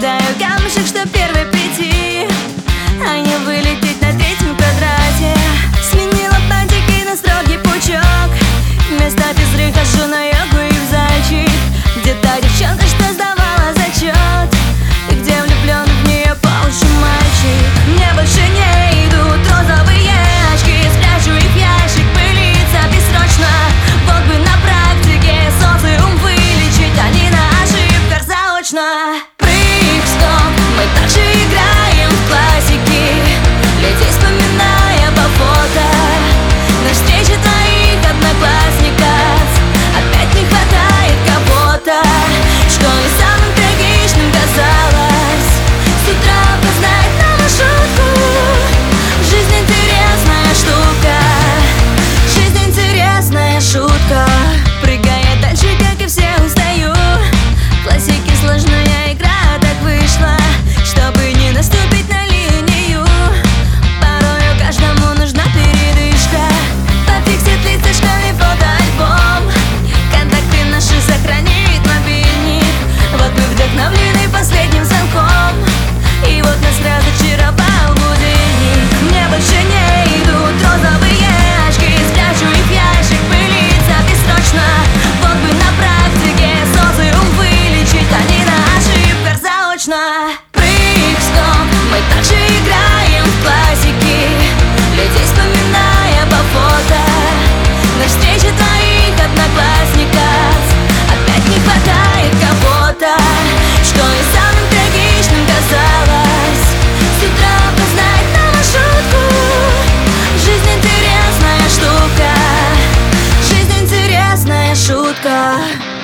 Кидаю камешек, что первый прийти, а не вылететь на третьем квадрате. Сменила бантики на строгий пучок, вместо физры хожу на йогу и в зайчик. Где та девчонка, что сдавала зачет, и где влюблен в нее по уши мальчик. Мне больше не идут розовые очки, спрячу их в ящик, пылиться бессрочно. Вот бы на практике социум вылечить, а не на ошибках заочно. Прыг-скок, мы также играем в классики, людей вспоминая по фото. На встрече твоих одноклассников опять не хватает кого-то. Что и самым трагичным казалось, с утра познать новую шутку. Жизнь интересная штука, жизнь интересная шутка. Прыгая дальше, как и все, устаю. Классики сложная игра, так вышла, чтобы не наступить на линию. Порою каждому нужна передышка, пофиксит лица школьный фотоальбом. Контакты наши сохранит мобильник, вот мы вдохновлены последним звонком. И вот нас разочаровал будильник. Мне больше не идут розовые очки, спрячу их в ящик, пылиться бессрочно. Вот бы на практике социум вылечить, а не на ошибках заочно. Прыг-скок, мы также играем в классики, людей вспоминая по фото. На встрече твоих одноклассников опять не хватает кого-то. Что и самым трагичным казалось, с утра познать новую шутку. Жизнь интересная штука, жизнь интересная шутка.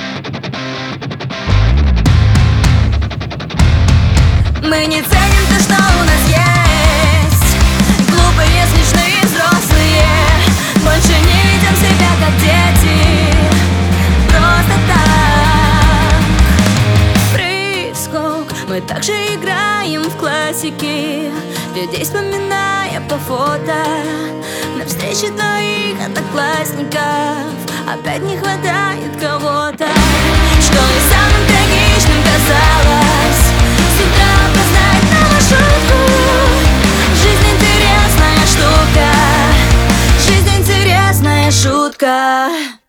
Мы не ценим то, что у нас есть, глупые, смешные взрослые. Больше не видим себя как дети, просто так. Прыг-скок, мы также играем в классики, людей вспоминая по фото. На встрече твоих одноклассников опять не хватает кого-то. Что и самым трагичным казалось, с утра познать новую шутку. Жизнь интересная штука, жизнь интересная шутка.